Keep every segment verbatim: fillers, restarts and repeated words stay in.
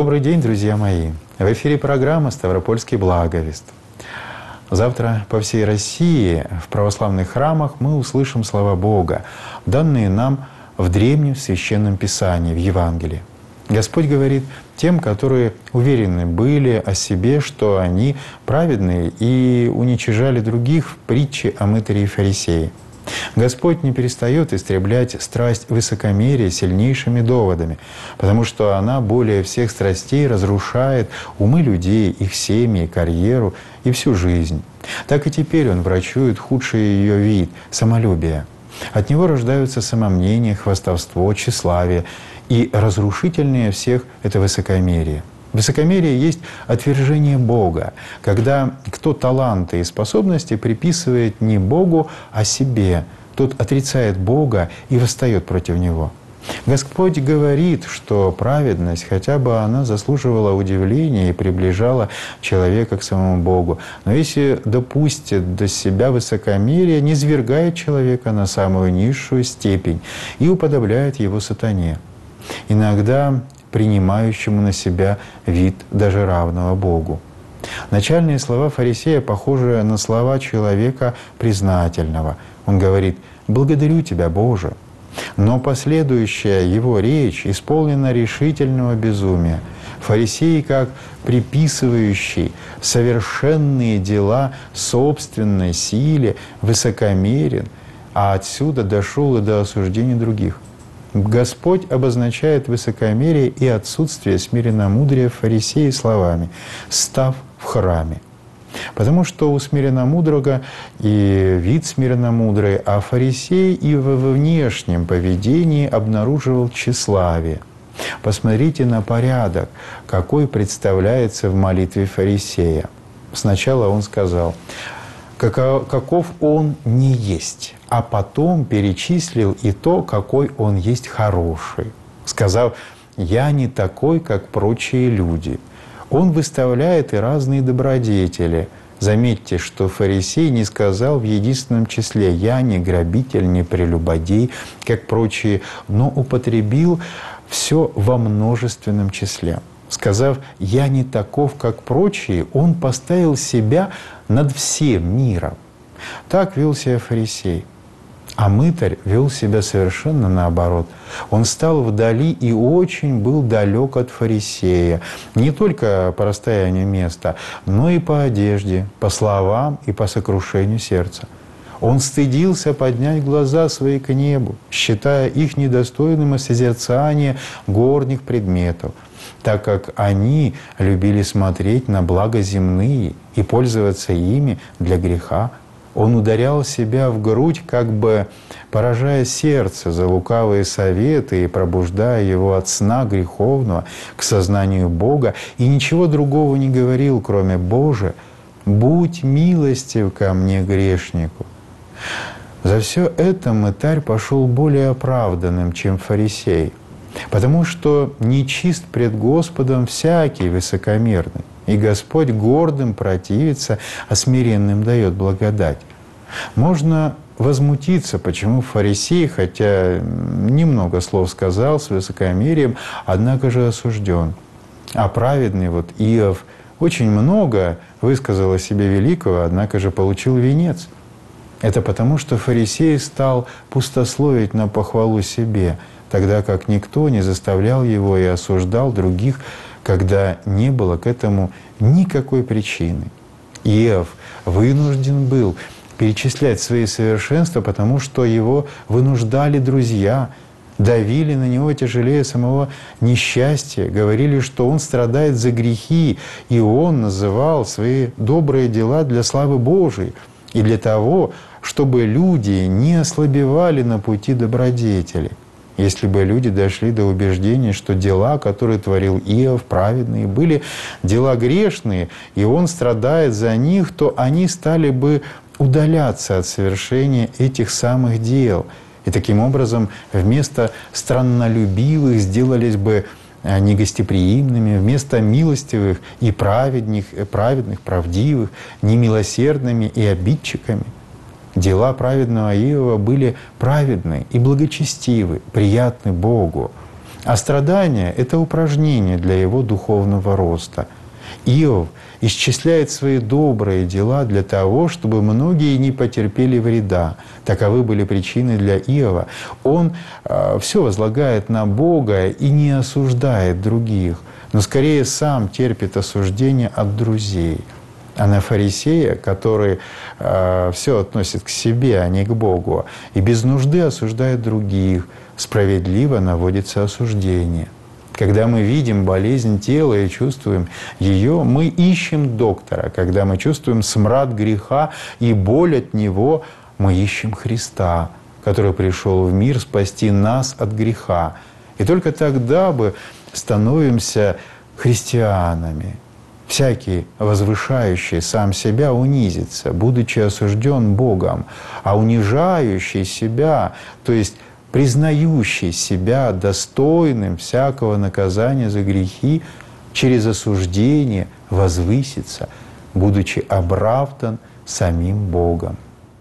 Добрый день, друзья мои! В эфире программа «Ставропольский благовест». Завтра по всей России в православных храмах мы услышим слова Бога, данные нам в Древнем Священном Писании, в Евангелии. Господь говорит тем, которые уверены были о себе, что они праведные и уничижали других в притче о мытаре и фарисее. Господь не перестает истреблять страсть высокомерия сильнейшими доводами, потому что она более всех страстей разрушает умы людей, их семьи, карьеру и всю жизнь. Так и теперь Он врачует худший ее вид – самолюбие. От него рождаются самомнение, хвастовство, тщеславие, и разрушительнее всех – это высокомерие. Высокомерие есть отвержение Бога, когда кто таланты и способности приписывает не Богу, а себе. Тот отрицает Бога и восстает против Него. Господь говорит, что праведность, хотя бы она заслуживала удивления и приближала человека к самому Богу, но если допустит до себя высокомерие, низвергает человека на самую низшую степень и уподобляет его сатане. Иногда принимающему на себя вид даже равного Богу. Начальные слова фарисея похожи на слова человека признательного. Он говорит: «Благодарю Тебя, Боже». Но последующая его речь исполнена решительного безумия. Фарисей, как приписывающий совершенные дела собственной силе, высокомерен, а отсюда дошел и до осуждения других. Господь обозначает высокомерие и отсутствие смиренномудрия фарисея словами «став в храме». Потому что у смиренномудрого и вид смиренномудрый, а фарисей и во внешнем поведении обнаруживал тщеславие. Посмотрите на порядок, какой представляется в молитве фарисея. Сначала он сказал, каков он не есть, а потом перечислил и то, какой он есть хороший, сказав: «Я не такой, как прочие люди». Он выставляет и разные добродетели. Заметьте, что фарисей не сказал в единственном числе «я не грабитель, не прелюбодей», как прочие, но употребил все во множественном числе. Сказав «я не таков, как прочие», он поставил себя над всем миром. Так вел себя фарисей. А мытарь вел себя совершенно наоборот. Он стал вдали и очень был далек от фарисея. Не только по расстоянию места, но и по одежде, по словам и по сокрушению сердца. Он стыдился поднять глаза свои к небу, считая их недостойным созерцания горних предметов, так как они любили смотреть на блага земные и пользоваться ими для греха. Он ударял себя в грудь, как бы поражая сердце за лукавые советы и пробуждая его от сна греховного к сознанию Бога, и ничего другого не говорил, кроме «Боже, будь милостив ко мне, грешнику». За все это мытарь пошел более оправданным, чем фарисей, потому что нечист пред Господом всякий высокомерный. И Господь гордым противится, а смиренным дает благодать. Можно возмутиться, почему фарисей, хотя немного слов сказал с высокомерием, однако же осужден. А праведный вот Иов очень много высказал о себе великого, однако же получил венец. Это потому, что фарисей стал пустословить на похвалу себе, тогда как никто не заставлял его и осуждал других, когда не было к этому никакой причины. Иов вынужден был перечислять свои совершенства, потому что его вынуждали друзья, давили на него тяжелее самого несчастья, говорили, что он страдает за грехи, и он называл свои добрые дела для славы Божией и для того, чтобы люди не ослабевали на пути добродетели. Если бы люди дошли до убеждения, что дела, которые творил Иов, праведные, были дела грешные, и он страдает за них, то они стали бы удаляться от совершения этих самых дел. И таким образом вместо страннолюбивых сделались бы негостеприимными, вместо милостивых и праведных, праведных, правдивых, немилосердными и обидчиками. Дела праведного Иова были праведны и благочестивы, приятны Богу. А страдания – это упражнение для его духовного роста. Иов исчисляет свои добрые дела для того, чтобы многие не потерпели вреда. Таковы были причины для Иова. Он э, все возлагает на Бога и не осуждает других, но скорее сам терпит осуждение от друзей. А на фарисея, который э, все относит к себе, а не к Богу, и без нужды осуждает других, справедливо наводится осуждение. Когда мы видим болезнь тела и чувствуем ее, мы ищем доктора. Когда мы чувствуем смрад греха и боль от него, мы ищем Христа, который пришел в мир спасти нас от греха. И только тогда мы становимся христианами. Всякий, возвышающий сам себя, унизится, будучи осужден Богом, а унижающий себя, то есть признающий себя достойным всякого наказания за грехи, через осуждение возвысится, будучи оправдан самим Богом.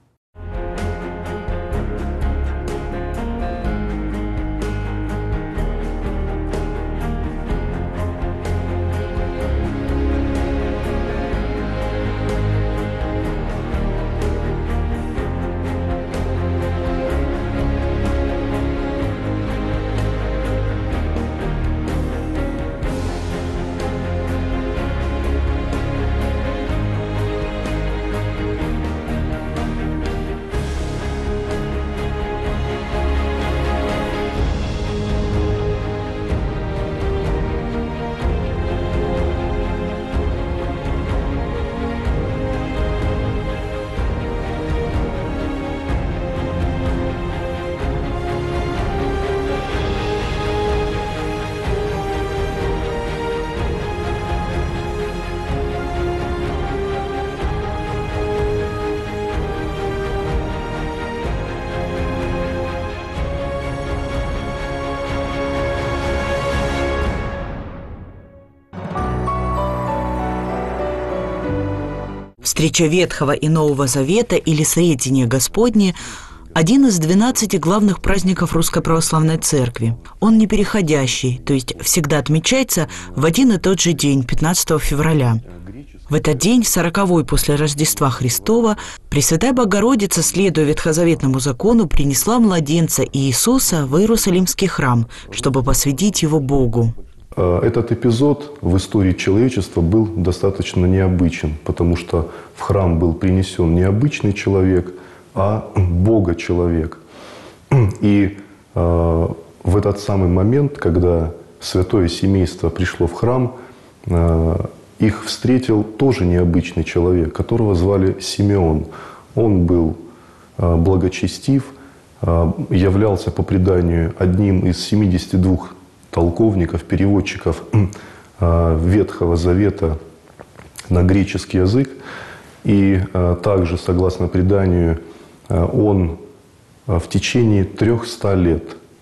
Встреча Ветхого и Нового Завета или Сретение Господне – один из двенадцати главных праздников Русской Православной Церкви. Он непереходящий, то есть всегда отмечается в один и тот же день, пятнадцатого февраля. В этот день, в сороковой после Рождества Христова, Пресвятая Богородица, следуя ветхозаветному закону, принесла младенца Иисуса в Иерусалимский храм, чтобы посвятить его Богу. Этот эпизод в истории человечества был достаточно необычен, потому что в храм был принесен не обычный человек, а Бога-человек. И э, в этот самый момент, когда святое семейство пришло в храм, э, их встретил тоже необычный человек, которого звали Симеон. Он был э, благочестив, э, являлся по преданию одним из семидесяти двух толковников, переводчиков э, Ветхого Завета на греческий язык. И э, также, согласно преданию, э, он э, в течение трехсот лет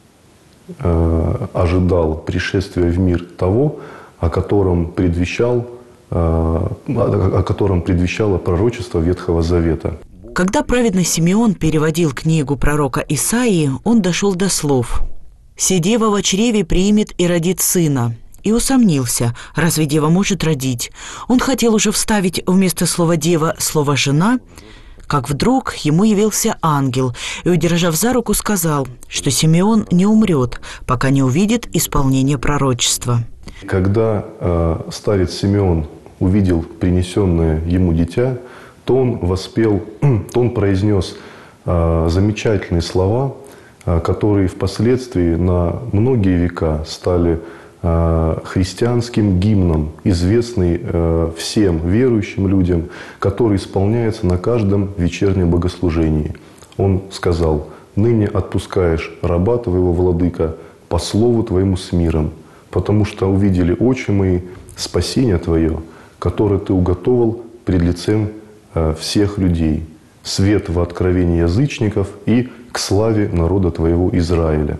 э, ожидал пришествия в мир того, о котором предвещал, э, о котором предвещало пророчество Ветхого Завета. Когда праведный Симеон переводил книгу пророка Исаии, он дошел до слов: «Се дева во чреве примет и родит сына». И усомнился, разве дева может родить? Он хотел уже вставить вместо слова «дева» слово «жена», как вдруг ему явился ангел и, удержав за руку, сказал, что Симеон не умрет, пока не увидит исполнение пророчества. Когда э, старец Симеон увидел принесенное ему дитя, то он воспел, то он произнес э, замечательные слова, которые впоследствии на многие века стали христианским гимном, известный всем верующим людям, который исполняется на каждом вечернем богослужении. Он сказал: «Ныне отпускаешь раба твоего, владыка, по слову твоему с миром, потому что увидели очи мои спасение твое, которое ты уготовил пред лицем всех людей, свет во откровении язычников и к славе народа твоего Израиля».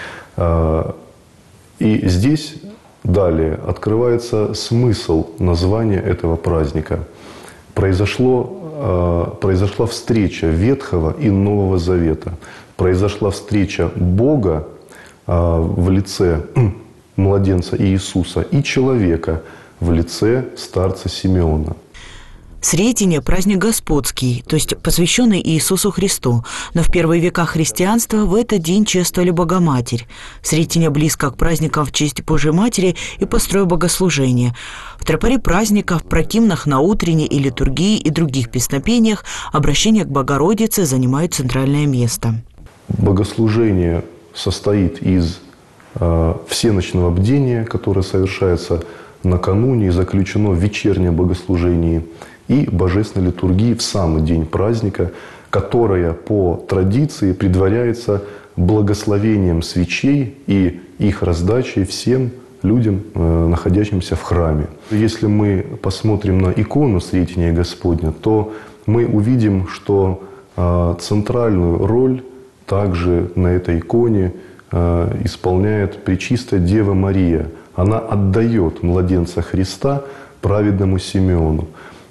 И здесь далее открывается смысл названия этого праздника. Произошло, произошла встреча Ветхого и Нового Завета. Произошла встреча Бога в лице младенца Иисуса и человека в лице старца Симеона. Сретение – праздник господский, то есть посвященный Иисусу Христу. Но в первые века христианства в этот день чествовали Богоматерь. Сретение близко к праздникам в честь Божьей Матери и по строю богослужения. В тропаре праздников, прокимнах на утренней и литургии и других песнопениях обращение к Богородице занимает центральное место. Богослужение состоит из э, всеночного бдения, которое совершается накануне и заключено в вечернем богослужении, и божественной литургии в самый день праздника, которая по традиции предваряется благословением свечей и их раздачей всем людям, находящимся в храме. Если мы посмотрим на икону Сретения Господня, то мы увидим, что центральную роль также на этой иконе исполняет Пречистая Дева Мария. Она отдает младенца Христа праведному Симеону.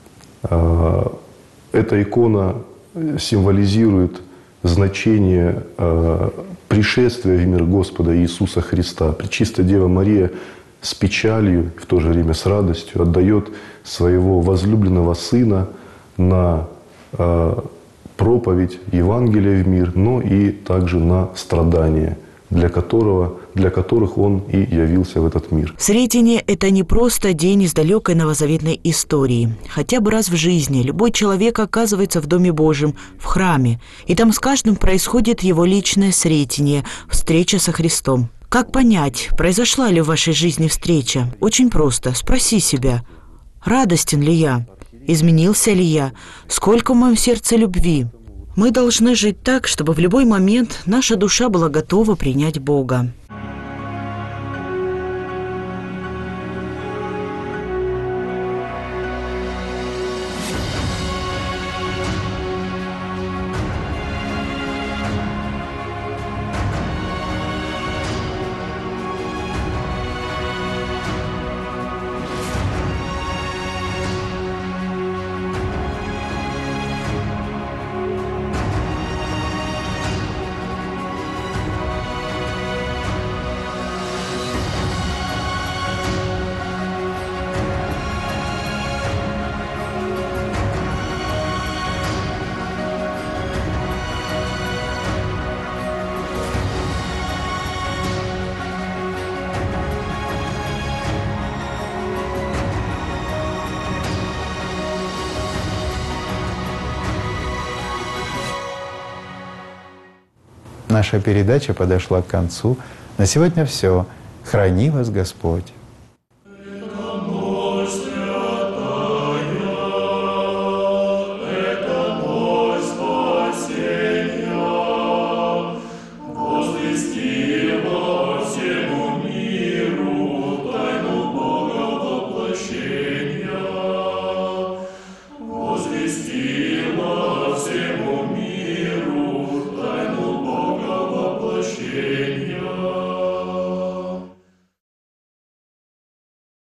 Эта икона символизирует значение пришествия в мир Господа Иисуса Христа. Пречистая Дева Мария с печалью, в то же время с радостью отдает своего возлюбленного Сына на проповедь Евангелия в мир, но и также на страдания, для которого, для которых Он и явился в этот мир. Сретение – это не просто день из далекой новозаветной истории. Хотя бы раз в жизни любой человек оказывается в Доме Божьем, в храме, и там с каждым происходит его личное сретение, встреча со Христом. Как понять, произошла ли в вашей жизни встреча? Очень просто. Спроси себя, радостен ли я? Изменился ли я? Сколько в моем сердце любви? Мы должны жить так, чтобы в любой момент наша душа была готова принять Бога. Наша передача подошла к концу. На сегодня все. Храни вас Господь.